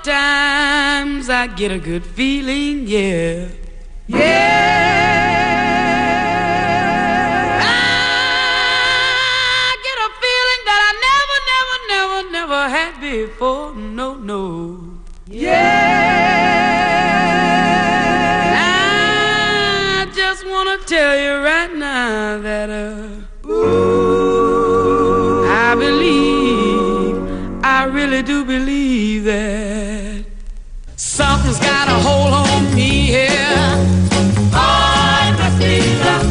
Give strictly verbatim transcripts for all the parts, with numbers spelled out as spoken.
Sometimes I get a good feeling, yeah. Yeah. I get a feeling that I never, never, never, never had before. No, no. Yeah. I just wanna tell you right now that uh, ooh, I believe, I really do believe that something's got a hold on me here. Oh, it must be love.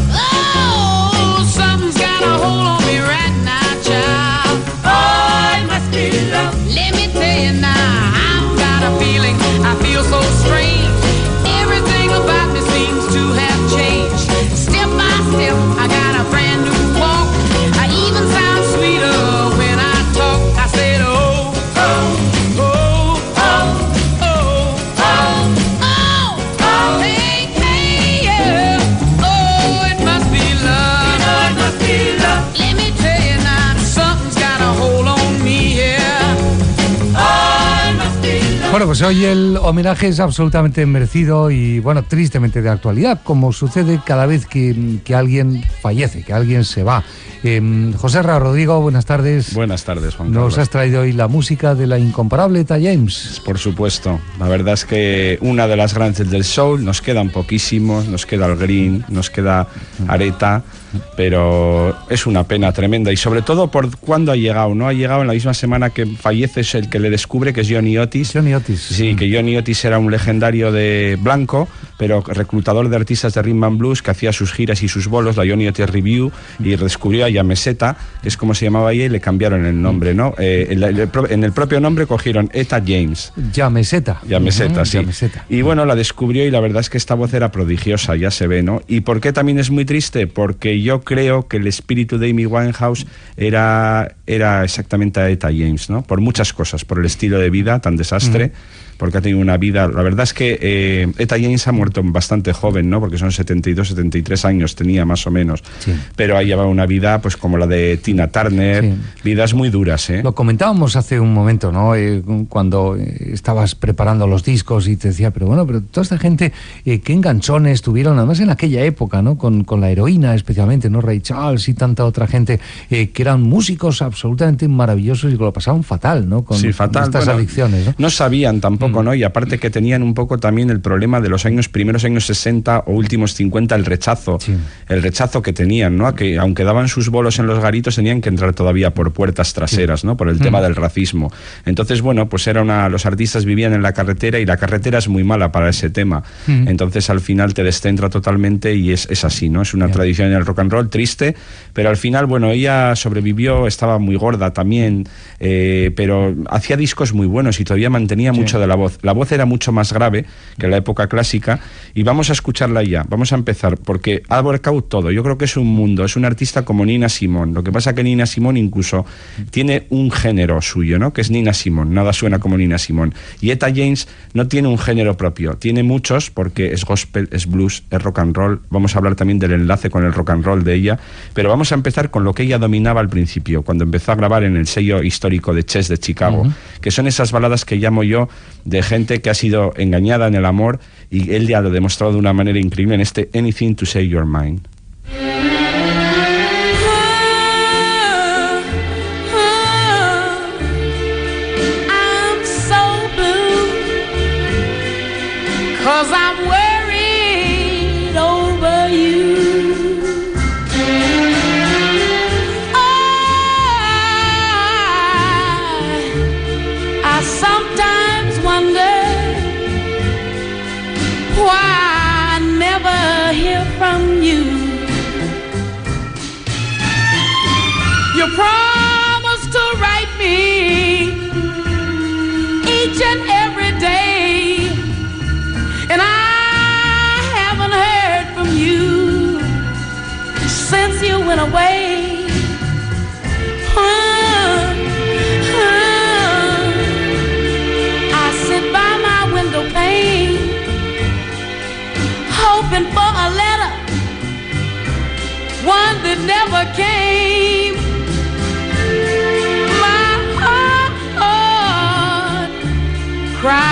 Oh, something's got a hold on me right now, child. Oh, it must be love. Let me tell you now, I've got a feeling, I feel so strange. Everything about me seems to have changed. Step by step, I got a brand new walk. I even sound sweeter when I talk. I said, oh, oh, oh, oh, oh, oh, oh, oh, hey, hey, yeah. Oh, it must be love. You know it must be love. Let me tell you now, something's got a hold on me here. Oh, it must be love. Bueno, pues hoy el homenaje es absolutamente merecido y, bueno, tristemente de actualidad, como sucede cada vez que, que alguien fallece, que alguien se va. Eh, José Ra, Rodrigo, buenas tardes. Buenas tardes, Juan Carlos. Nos has traído hoy la música de la incomparable Etta James. Por supuesto. La verdad es que una de las grandes del soul, nos quedan poquísimos, nos queda el Green, nos queda Aretha, pero es una pena tremenda y sobre todo por cuándo ha llegado, ¿no? Ha llegado en la misma semana que fallece, es el que le descubre, que es Johnny Otis. Johnny Otis. Sí, que Johnny Otis era un legendario de blanco, pero reclutador de artistas de rhythm and blues que hacía sus giras y sus bolos, la Johnny Otis Review, y descubrió a Yameseta, que es como se llamaba ella, y le cambiaron el nombre, ¿no? Eh, en, el, en el propio nombre cogieron Etta James. Yameseta. Yameseta, uh-huh, sí. Yameseta. Y bueno, la descubrió y la verdad es que esta voz era prodigiosa, ya se ve, ¿no? ¿Y por qué también es muy triste? Porque yo creo que el espíritu de Amy Winehouse era, era exactamente a Etta James, ¿no? Por muchas cosas, por el estilo de vida tan desastre, uh-huh, porque ha tenido una vida, la verdad es que eh, Etta James ha muerto bastante joven, ¿no? Porque son setenta y dos, setenta y tres años tenía más o menos, sí, pero ha llevado una vida pues como la de Tina Turner, sí, vidas muy duras, ¿eh? Lo comentábamos hace un momento, ¿no? Eh, cuando estabas preparando los discos y te decía, pero bueno, pero toda esta gente, eh, qué enganchones tuvieron, además en aquella época, ¿no? Con, con la heroína especialmente, ¿no? Ray Charles y tanta otra gente, eh, que eran músicos absolutamente maravillosos y que lo pasaban fatal, ¿no? Con, sí, fatal. Con estas bueno, adicciones, ¿no? No sabían tampoco, ¿no? Y aparte que tenían un poco también el problema de los años primeros años sesenta o últimos cincuenta, el rechazo, sí, el rechazo que tenían, ¿no? Que aunque daban sus bolos en los garitos tenían que entrar todavía por puertas traseras, ¿no? Por el mm. tema del racismo. Entonces, bueno, pues era una, los artistas vivían en la carretera y la carretera es muy mala para ese tema. Mm. Entonces, al final te descentra totalmente y es, es así, ¿no? Es una yeah. tradición en el rock and roll triste, pero al final, bueno, ella sobrevivió, estaba muy gorda también, eh, pero hacía discos muy buenos y todavía mantenía sí. mucho de la voz. La voz era mucho más grave que en la época clásica y vamos a escucharla ya, vamos a empezar porque ha abarcado todo, yo creo que es un mundo, es un artista como Nina Simone, lo que pasa que Nina Simone incluso tiene un género suyo, ¿no? Que es Nina Simone, nada suena como Nina Simone, y Etta James no tiene un género propio, tiene muchos porque es gospel, es blues, es rock and roll, vamos a hablar también del enlace con el rock and roll de ella, pero vamos a empezar con lo que ella dominaba al principio, cuando empezó a grabar en el sello histórico de Chess de Chicago, uh-huh, que son esas baladas que llamo yo de gente que ha sido engañada en el amor y él ya lo ha demostrado de una manera increíble en este Anything to Say Your Mind. You promised to write me each and every day, and I haven't heard from you since you went away. Huh, huh. I sit by my window pane, hoping for a letter, one that never came. My heart, heart cries.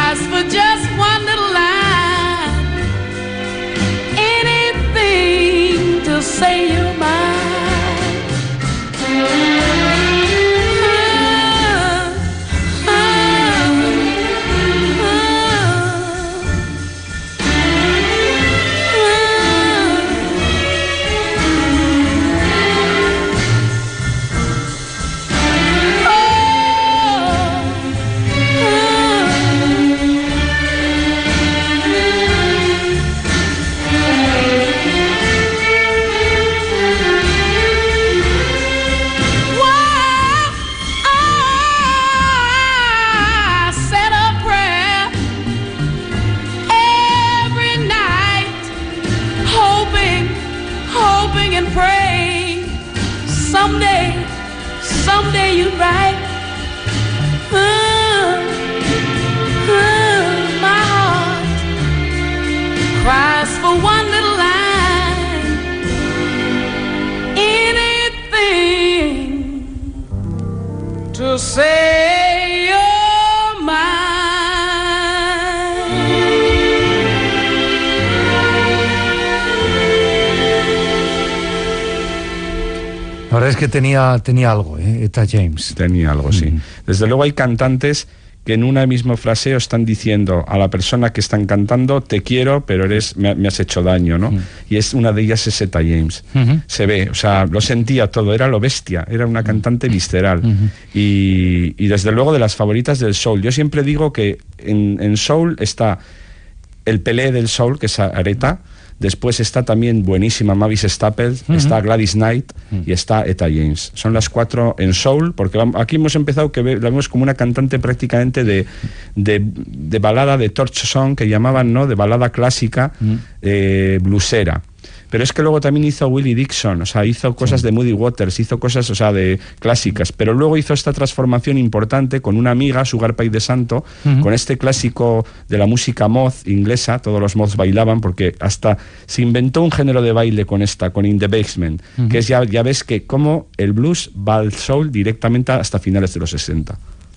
say you're mine. La verdad es que tenía, tenía algo, ¿eh? Etta James. Tenía algo, sí. Mm. Desde luego hay cantantes que en una mismo fraseo están diciendo a la persona que están cantando, te quiero, pero eres me, me has hecho daño, ¿no? Mm. Y es una de ellas es Etta James. Uh-huh. Se ve, o sea, lo sentía todo, era lo bestia, era una cantante visceral. Uh-huh. y, y desde luego de las favoritas del soul. Yo siempre digo que en, en soul está el Pelé del soul, que es Aretha. Después está también buenísima Mavis Staples, uh-huh. está Gladys Knight uh-huh. y está Etta James. Son las cuatro en soul, porque aquí hemos empezado que la vemos como una cantante prácticamente de, de, de balada, de torch song, que llamaban, ¿no?, de balada clásica, uh-huh. eh, bluesera. Pero es que luego también hizo Willie Dixon, o sea, hizo cosas sí. de Muddy Waters, hizo cosas, o sea, de clásicas, pero luego hizo esta transformación importante con una amiga, Sugar Pie de Santo, uh-huh. con este clásico de la música moth inglesa, todos los moths bailaban, porque hasta se inventó un género de baile con esta, con In the Basement, uh-huh. que es ya, ya ves que como el blues va al soul directamente hasta finales de los sesenta.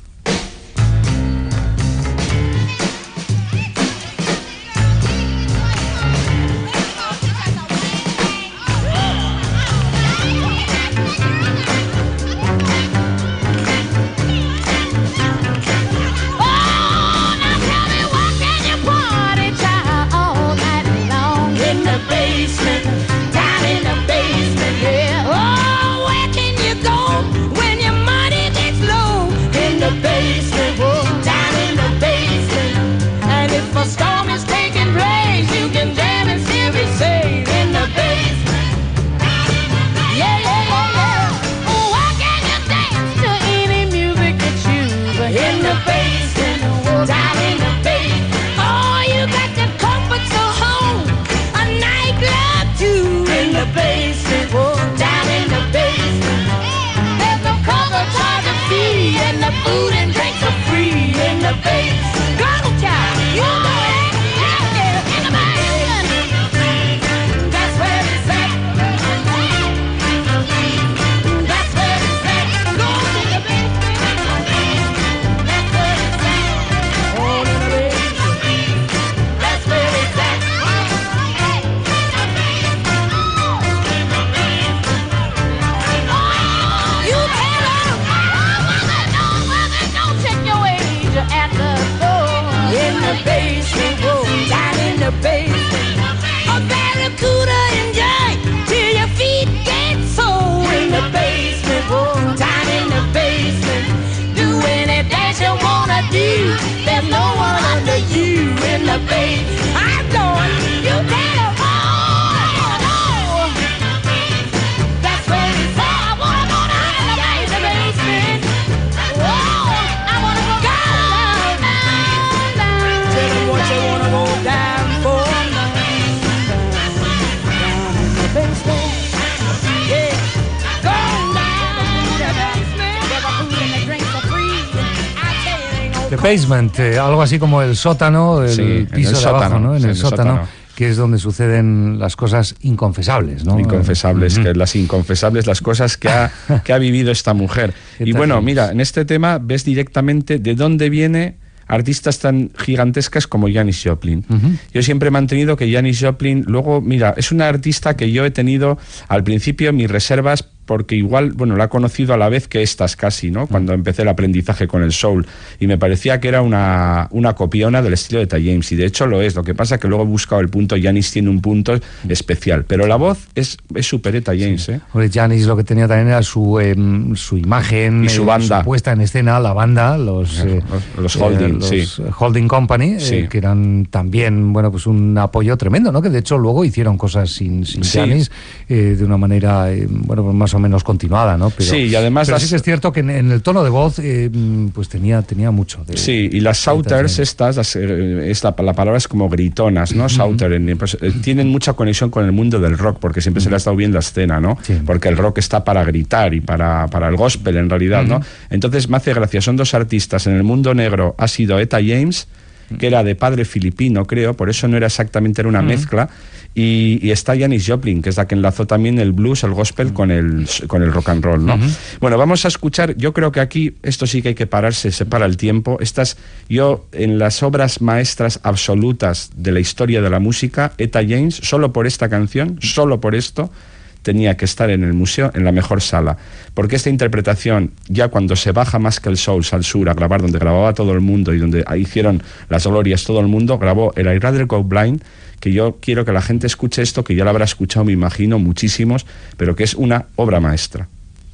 Basement, eh, algo así como el sótano, el sí, piso el de sótano, abajo, ¿no? En sí, el, el sótano, sótano, que es donde suceden las cosas inconfesables, ¿no? Inconfesables, uh-huh. que las inconfesables, las cosas que ha, que ha vivido esta mujer. Y bueno, mira, en este tema ves directamente de dónde viene artistas tan gigantescas como Janis Joplin. Uh-huh. Yo siempre he mantenido que Janis Joplin, luego, mira, es una artista que yo he tenido al principio mis reservas, porque igual, bueno, la he conocido a la vez que estas casi, ¿no? Cuando empecé el aprendizaje con el soul, y me parecía que era una, una copiona del estilo de Etta James, y de hecho lo es. Lo que pasa que luego he buscado el punto, Janis tiene un punto especial, pero la voz es es súper Etta James, sí. ¿eh? Porque Janis lo que tenía también era su eh, su imagen y su banda, eh, su puesta en escena, la banda, los eh, los, los Holding, eh, los sí. Holding Company, sí. eh, que eran también, bueno, pues un apoyo tremendo, ¿no? Que de hecho luego hicieron cosas sin, sin sí. Janis eh, de una manera, eh, bueno, pues más o menos continuada, ¿no? Pero, sí, y además pero las... sí que es cierto que en, en el tono de voz eh, pues tenía tenía mucho de, sí, y las Shouters estas, las, eh, esta, la palabra es como gritonas, ¿no? Uh-huh. Shouter, pues, eh, tienen mucha conexión con el mundo del rock, porque siempre uh-huh. se le ha estado viendo la escena, ¿no? Sí. Porque el rock está para gritar y para, para el gospel en realidad, uh-huh. ¿no? Entonces me hace gracia, son dos artistas, en el mundo negro ha sido Etta James, que era de padre filipino, creo, por eso no era exactamente, era una uh-huh. mezcla. Y, y está Janis Joplin, que es la que enlazó también el blues, el gospel con el, con el rock and roll, ¿no? Uh-huh. Bueno, vamos a escuchar, yo creo que aquí, esto sí que hay que pararse, se para el tiempo. Estas, yo, en las obras maestras absolutas de la historia de la música, Etta James, solo por esta canción, solo por esto, tenía que estar en el museo, en la mejor sala. Porque esta interpretación, ya cuando se baja Muscle Shoals al sur a grabar, donde grababa todo el mundo y donde hicieron las glorias todo el mundo, grabó el I'd Rather Go Blind, que yo quiero que la gente escuche esto, que ya lo habrá escuchado, me imagino, muchísimos, pero que es una obra maestra.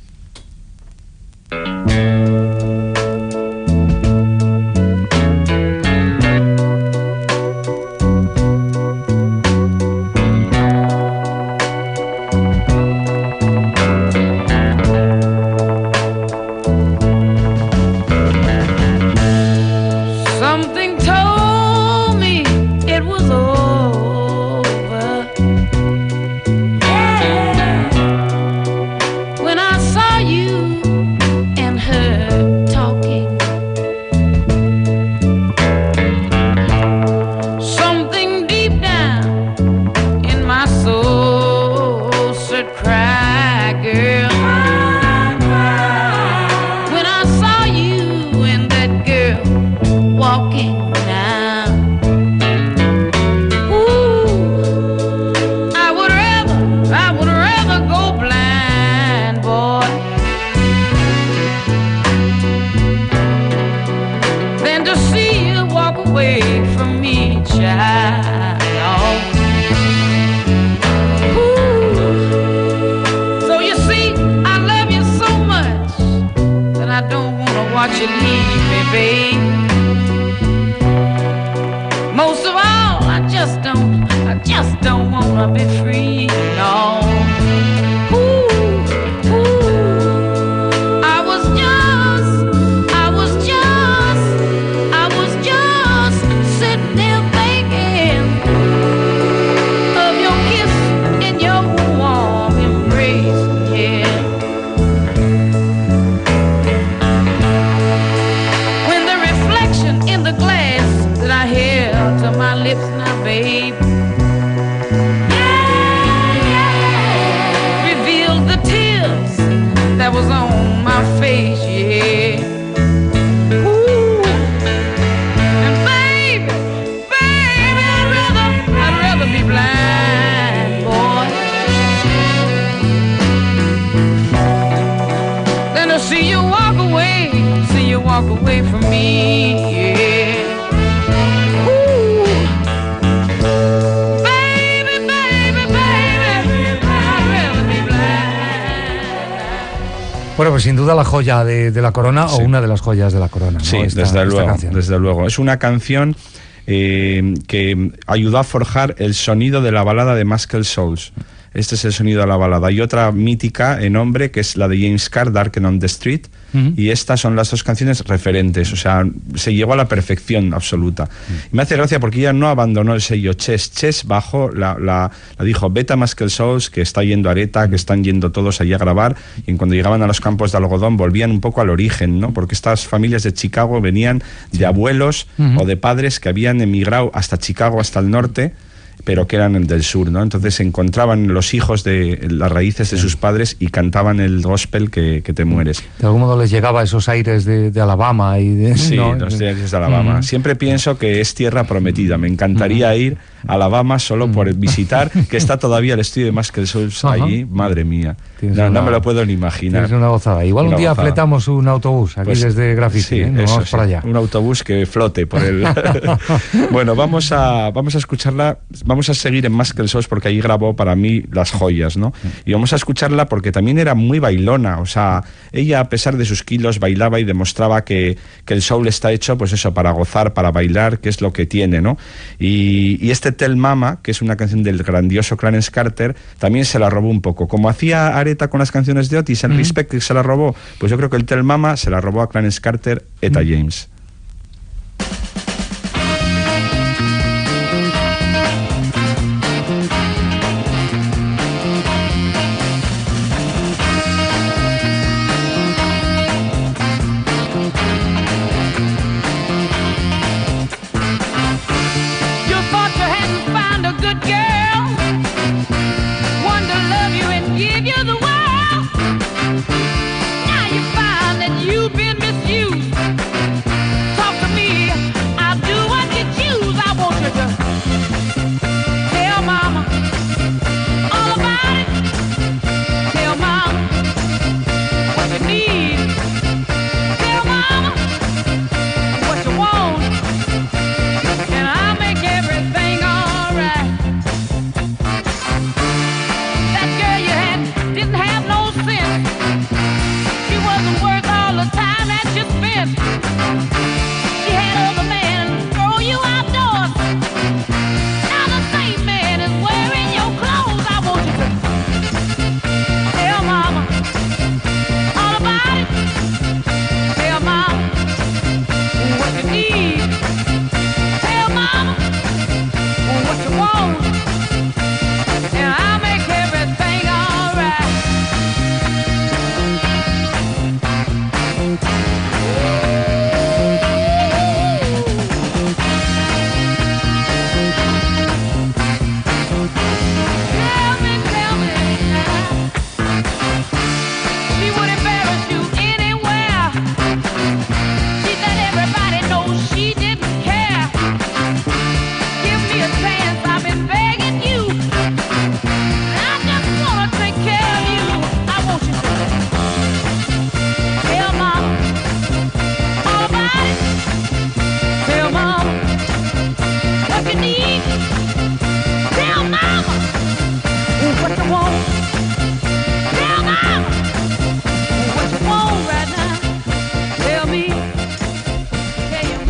Bueno, pues sin duda la joya de, de la corona, sí, o una de las joyas de la corona, ¿no? Sí, esta, desde esta luego, canción. desde luego. Es una canción eh, que ayudó a forjar el sonido de la balada de Muscle Shoals. Este es el sonido de la balada. Hay otra mítica en hombre, que es la de James Carr, Darken on the Street, uh-huh. y estas son las dos canciones referentes, o sea, se llegó a la perfección absoluta. Uh-huh. Y me hace gracia porque ella no abandonó el sello Chess. Chess bajó, la, la, la dijo, vete a Muscle Shoals, que está yendo Aretha, que están yendo todos allí a grabar, y cuando llegaban a los campos de algodón volvían un poco al origen, ¿no? Porque estas familias de Chicago venían de abuelos uh-huh. o de padres que habían emigrado hasta Chicago, hasta el norte, pero que eran del sur, ¿no? Entonces se encontraban los hijos de las raíces de sus padres y cantaban el gospel que, que te mueres. De algún modo les llegaba esos aires de, de Alabama y de... Sí, ¿no? los aires de Alabama. Mm. Siempre pienso que es tierra prometida. Me encantaría ir a Alabama solo mm. por visitar, que está todavía el estudio de Muscle Shoals allí. Madre mía. No, una, no me lo puedo ni imaginar. Es una gozada. Igual una un día gozada. Fletamos un autobús aquí pues, desde Graffiti, sí, ¿eh? Nos eso, vamos sí. para allá. Un autobús que flote por el... Bueno, vamos a, vamos a escucharla, vamos a seguir en Muscle Shoals porque allí grabó para mí las joyas, ¿no? Y vamos a escucharla porque también era muy bailona, o sea, ella a pesar de sus kilos bailaba y demostraba que, que el soul está hecho, pues eso, para gozar, para bailar, que es lo que tiene, ¿no? Y, y este Tell Mama, que es una canción del grandioso Clarence Carter, también se la robó un poco. Como hacía Aretha con las canciones de Otis, el mm. Respect que se la robó, pues yo creo que el Tell Mama se la robó a Clarence Carter, Etta mm. James.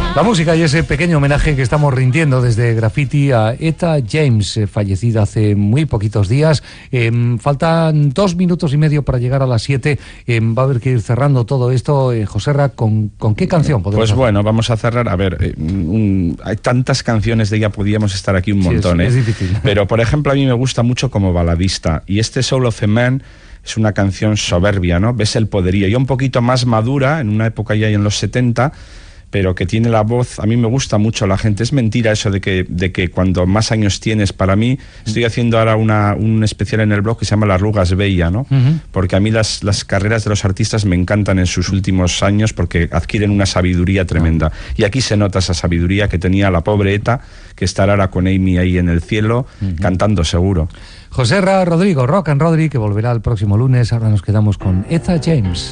La música y ese pequeño homenaje que estamos rindiendo desde Graffiti a Etta James, eh, fallecida hace muy poquitos días. Eh, faltan dos minutos y medio para llegar a las siete. Eh, va a haber que ir cerrando todo esto. Eh, Joserra, ¿con, ¿con qué canción podemos Pues hacer? bueno, vamos a cerrar. A ver, eh, un, hay tantas canciones de ella, podríamos estar aquí un montón. Sí, es, ¿eh? es difícil. Pero, por ejemplo, a mí me gusta mucho como baladista. Y este Soul of a Man es una canción soberbia, ¿no? Ves el poderío. Y un poquito más madura, en una época ya en los setenta, pero que tiene la voz, a mí me gusta mucho la gente. Es mentira eso de que, de que cuando más años tienes, para mí, estoy haciendo ahora una, un especial en el blog que se llama La Arruga es Bella, ¿no? Uh-huh. Porque a mí las, las carreras de los artistas me encantan en sus últimos años porque adquieren una sabiduría tremenda. Uh-huh. Y aquí se nota esa sabiduría que tenía la pobre Etta, que estará ahora con Amy ahí en el cielo, uh-huh, cantando seguro. Joserra Rodrigo, Rock and Rodri, que volverá el próximo lunes. Ahora nos quedamos con Etta James.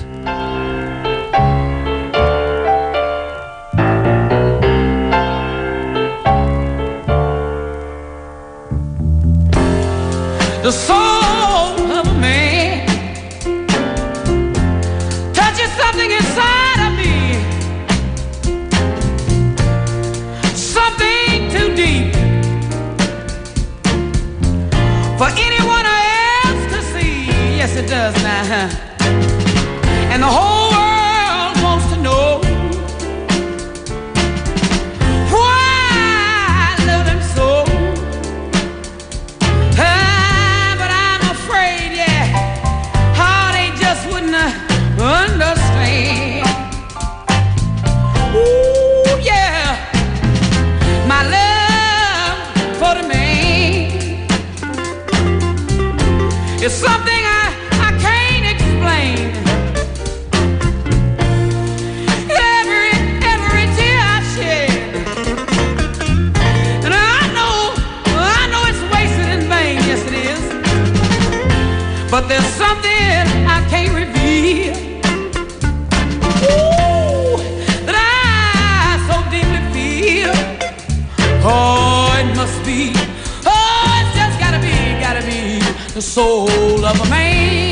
The soul of a man touches something inside of me, something too deep for anyone else to see. Yes, it does now. And the whole world wants to know why I love him so. Understand. Ooh, yeah. My love for the man is something I, I can't explain. Every, every tear I shed, and I know, I know it's wasted in vain. Yes, it is. But there's something I can't reveal. Oh, it must be, oh, it's just gotta be, gotta be the soul of a man.